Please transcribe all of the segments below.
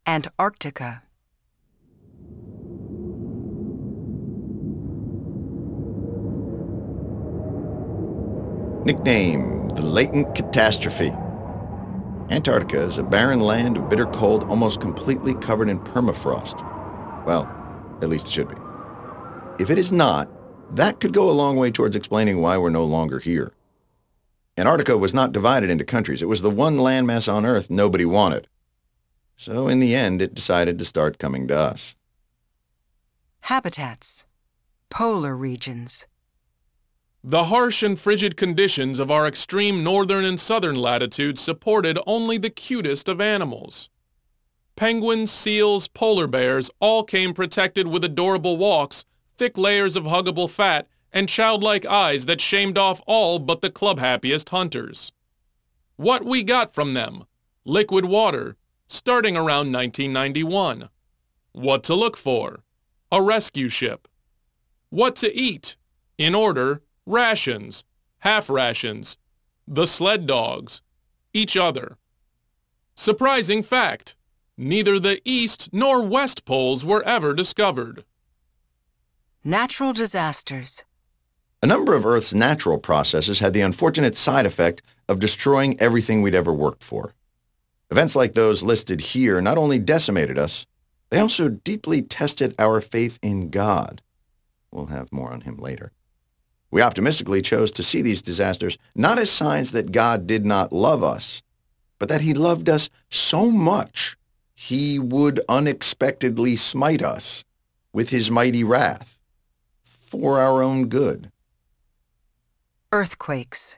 Antarctica. Nickname: the Latent Catastrophe. Antarctica is a barren land of bitter cold, almost completely covered in permafrost. Well, at least it should be. If it is not, that could go a long way towards explaining why we're no longer here. Antarctica was not divided into countries. It was the one landmass on Earth nobody wanted. So in the end, it decided to start coming to us. Habitats. Polar regions. The harsh and frigid conditions of our extreme northern and southern latitudes supported only the cutest of animals. Penguins, seals, polar bears all came protected with adorable walks, thick layers of huggable fat, and childlike eyes that shamed off all but the club-happiest hunters. What we got from them? Liquid water, starting around 1991. What to look for? A rescue ship. What to eat? In order, rations, half rations, the sled dogs, each other. Surprising fact, neither the East nor West poles were ever discovered. Natural disasters. A number of Earth's natural processes had the unfortunate side effect of destroying everything we'd ever worked for. Events like those listed here not only decimated us, they also deeply tested our faith in God. We'll have more on him later. We optimistically chose to see these disasters not as signs that God did not love us, but that he loved us so much he would unexpectedly smite us with his mighty wrath for our own good. Earthquakes.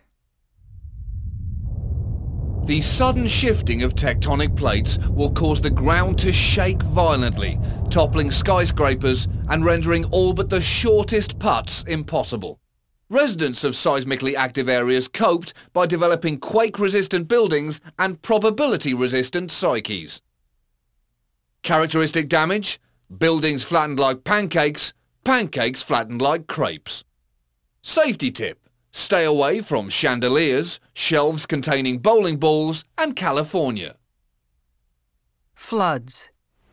The sudden shifting of tectonic plates will cause the ground to shake violently, toppling skyscrapers and rendering all but the shortest putts impossible. Residents of seismically active areas coped by developing quake-resistant buildings and probability-resistant psyches. Characteristic damage: buildings flattened like pancakes, pancakes flattened like crepes. Safety tip: stay away from chandeliers, shelves containing bowling balls, and California. Floods.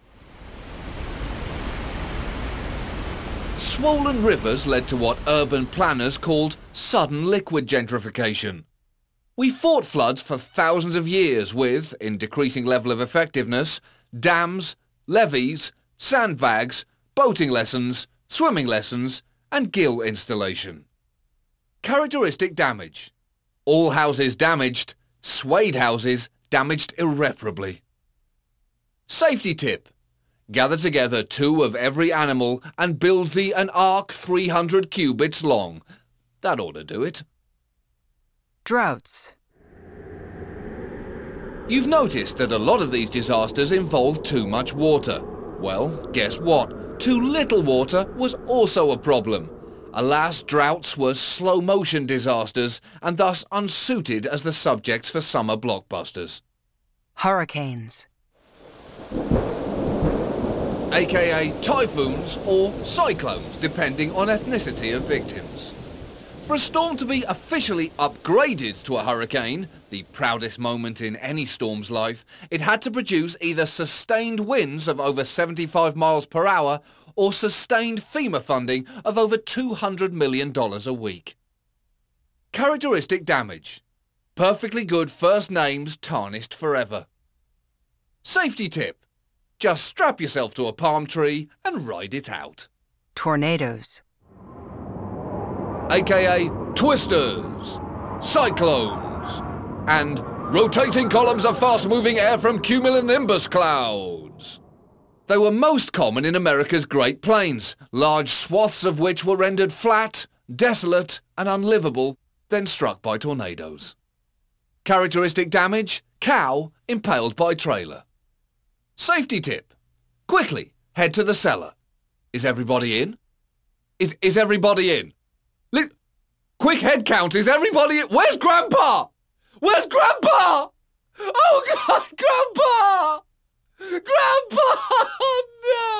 Swollen rivers led to what urban planners called sudden liquid gentrification. We fought floods for thousands of years with, in decreasing level of effectiveness, dams, levees, sandbags, boating lessons, swimming lessons, and gill installation. Characteristic damage: all houses damaged, swayed houses damaged irreparably. Safety tip: gather together 2 of every animal and build thee an ark 300 cubits long. That ought to do it. Droughts. You've noticed that a lot of these disasters involve too much water. Well, guess what? Too little water was also a problem. Alas, droughts were slow-motion disasters and thus unsuited as the subjects for summer blockbusters. Hurricanes. AKA typhoons or cyclones, depending on ethnicity of victims. For a storm to be officially upgraded to a hurricane, the proudest moment in any storm's life, it had to produce either sustained winds of over 75 miles per hour or sustained FEMA funding of over $200 million a week. Characteristic damage: perfectly good first names tarnished forever. Safety tip: just strap yourself to a palm tree and ride it out. Tornadoes. AKA twisters, cyclones, and rotating columns of fast-moving air from cumulonimbus clouds. They were most common in America's Great Plains, large swaths of which were rendered flat, desolate, and unlivable, then struck by tornadoes. Characteristic damage: cow impaled by trailer. Safety tip: quickly head to the cellar. Is everybody in? Is everybody in? Quick head count, is everybody in? Where's Grandpa? Where's Grandpa? Oh God, Grandpa! Grandpa! No!